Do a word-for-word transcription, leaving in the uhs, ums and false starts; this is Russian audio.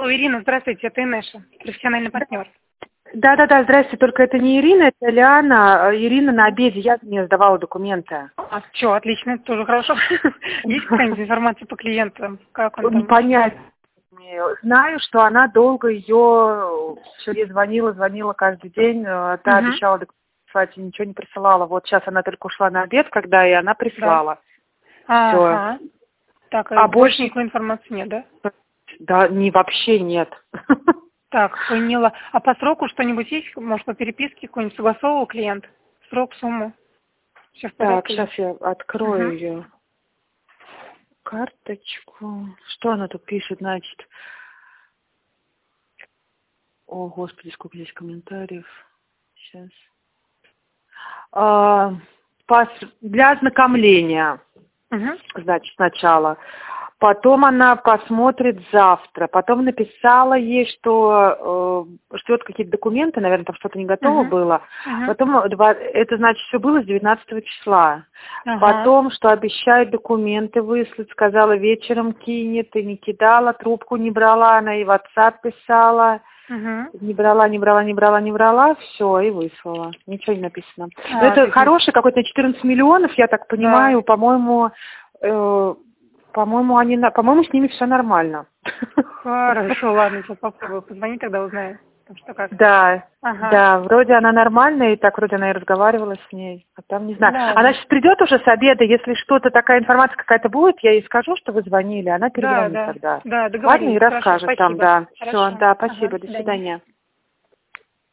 Алло, Ирина, здравствуйте, это Инеша, профессиональный партнер. Да-да-да, здрасте, только это не Ирина, это Лиана. Ирина на обеде, я мне сдавала документы. А, что, отлично, это тоже хорошо. Есть какая-нибудь информация по клиенту? Как он там? Понять. Знаю, что она долго ее все ей звонила, звонила каждый день. Та угу. обещала документы, и ничего не присылала. Вот сейчас она только ушла на обед, когда и она прислала. Да. Ага. Так, а больше, больше никакой информации нет, да? Да, не, вообще нет. Так, поняла. А по сроку что-нибудь есть? Может, по переписке какой-нибудь согласовывал клиент? Срок, сумму? Все в порядке? Так, сейчас я открою угу. ее карточку. Что она тут пишет, значит? О, Господи, сколько здесь комментариев. Сейчас. А, пас... Для ознакомления, угу. значит, сначала. Потом она посмотрит завтра. Потом написала ей, что э, ждет какие-то документы, наверное, там что-то не готово uh-huh. было. Uh-huh. Потом, это значит, все было с девятнадцатого числа. Uh-huh. Потом, что обещает документы выслать, сказала, вечером кинет, и не кидала, трубку не брала, она и в WhatsApp писала. Uh-huh. Не брала, не брала, не брала, не брала, все, и выслала. Ничего не написано. А, Но это ты... хороший какой-то четырнадцать миллионов, я так понимаю, да. по-моему... Э, По-моему, они, по-моему, с ними все нормально. Хорошо, ладно, сейчас попробую позвонить, тогда узнаю. Что как. Да, ага. да, вроде она нормальная, и так вроде она и разговаривала с ней. А там не знаю. Да, она да. сейчас придет уже с обеда, если что-то, такая информация какая-то будет, я ей скажу, что вы звонили, она перезвонит да, да. тогда. Да, Ладно, и Хорошо, расскажет спасибо. там, да. Хорошо. Все, да, спасибо, Ага, до до свидания.